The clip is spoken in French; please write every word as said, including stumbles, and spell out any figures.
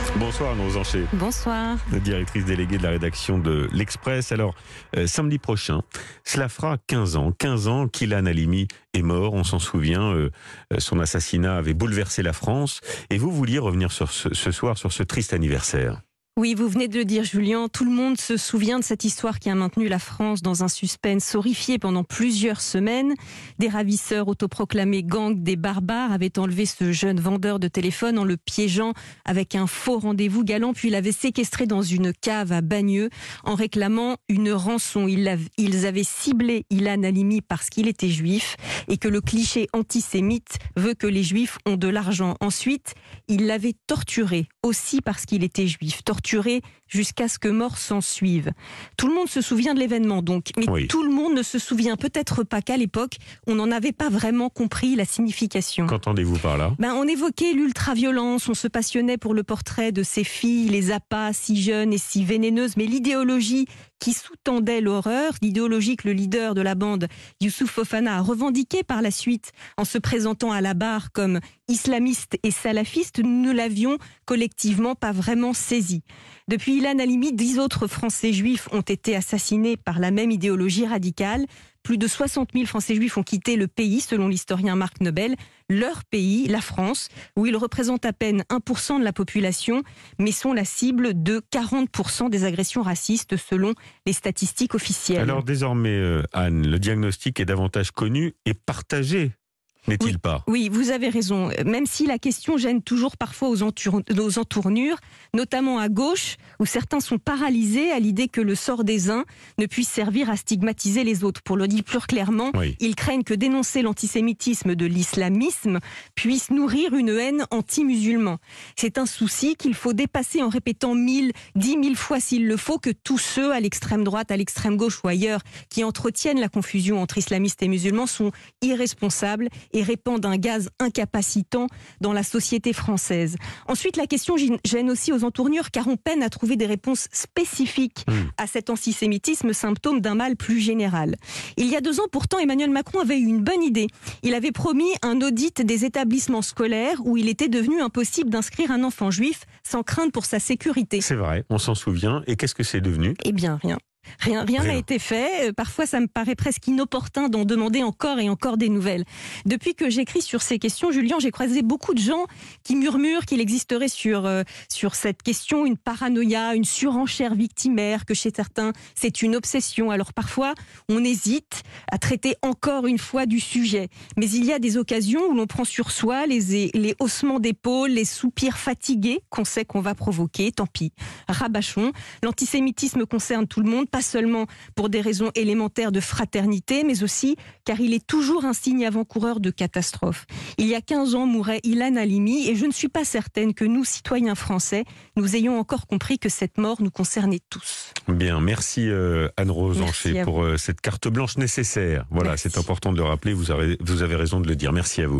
Bonsoir Anne Rosencher. Bonsoir. Directrice déléguée de la rédaction de l'Express. Alors, euh, samedi prochain, cela fera quinze ans. quinze ans qu'Ilan Halimi est mort, on s'en souvient. Euh, son assassinat avait bouleversé la France. Et vous vouliez revenir sur ce, ce soir sur ce triste anniversaire. Oui, vous venez de le dire, Julien, tout le monde se souvient de cette histoire qui a maintenu la France dans un suspense horrifié pendant plusieurs semaines. Des ravisseurs autoproclamés gang des barbares avaient enlevé ce jeune vendeur de téléphone en le piégeant avec un faux rendez-vous galant, puis l'avaient séquestré dans une cave à Bagneux en réclamant une rançon. Ils avaient ciblé Ilan Halimi parce qu'il était juif et que le cliché antisémite veut que les juifs ont de l'argent. Ensuite, ils l'avaient torturé aussi parce qu'il était juif. Torturé jusqu'à ce que mort s'en suive. Tout le monde se souvient de l'événement donc, mais oui. Tout le monde ne se souvient peut-être pas qu'à l'époque, on n'en avait pas vraiment compris la signification. Qu'entendez-vous par là ? Ben, on évoquait l'ultraviolence, on se passionnait pour le portrait de ces filles, les appâts si jeunes et si vénéneuses, mais l'idéologie qui sous-tendait l'horreur, l'idéologie que le leader de la bande, Youssouf Fofana, a revendiquée par la suite en se présentant à la barre comme islamiste et salafiste, nous ne l'avions collectivement pas vraiment saisi. Depuis Ilan Halimi, dix autres Français juifs ont été assassinés par la même idéologie radicale. Plus de soixante mille Français juifs ont quitté le pays, selon l'historien Marc Nobel. Leur pays, la France, où ils représentent à peine un pour cent de la population, mais sont la cible de quarante pour cent des agressions racistes, selon les statistiques officielles. Alors désormais, euh, Anne, le diagnostic est davantage connu et partagé. N'est-il oui, pas ? Oui, vous avez raison. Même si la question gêne toujours parfois aux, entour- aux entournures, notamment à gauche, où certains sont paralysés à l'idée que le sort des uns ne puisse servir à stigmatiser les autres. Pour le dire plus clairement, oui. Ils craignent que dénoncer l'antisémitisme de l'islamisme puisse nourrir une haine anti-musulman. C'est un souci qu'il faut dépasser en répétant mille, dix mille fois s'il le faut que tous ceux à l'extrême droite, à l'extrême gauche ou ailleurs qui entretiennent la confusion entre islamistes et musulmans sont irresponsables et répandent un gaz incapacitant dans la société française. Ensuite, la question gêne aussi aux entournures car on peine à trouver des réponses spécifiques mmh. à cet antisémitisme, symptôme d'un mal plus général. Il y a deux ans, pourtant, Emmanuel Macron avait eu une bonne idée. Il avait promis un audit des établissements scolaires où il était devenu impossible d'inscrire un enfant juif sans crainte pour sa sécurité. C'est vrai, on s'en souvient. Et qu'est-ce que c'est devenu ? Eh bien, rien. Rien, rien n'a été fait. Parfois, ça me paraît presque inopportun d'en demander encore et encore des nouvelles. Depuis que j'écris sur ces questions, Julien, j'ai croisé beaucoup de gens qui murmurent qu'il existerait sur, euh, sur cette question une paranoïa, une surenchère victimaire, que chez certains, c'est une obsession. Alors parfois, on hésite à traiter encore une fois du sujet. Mais il y a des occasions où l'on prend sur soi les, les haussements d'épaules, les soupirs fatigués qu'on sait qu'on va provoquer. Tant pis, rabâchons. L'antisémitisme concerne tout le monde, pas seulement pour des raisons élémentaires de fraternité, mais aussi car il est toujours un signe avant-coureur de catastrophe. Il y a quinze ans mourait Ilan Halimi et je ne suis pas certaine que nous, citoyens français, nous ayons encore compris que cette mort nous concernait tous. Bien, merci euh, Anne Rosencher pour euh, cette carte blanche nécessaire. Voilà, merci. C'est important de le rappeler, vous avez, vous avez raison de le dire. Merci à vous.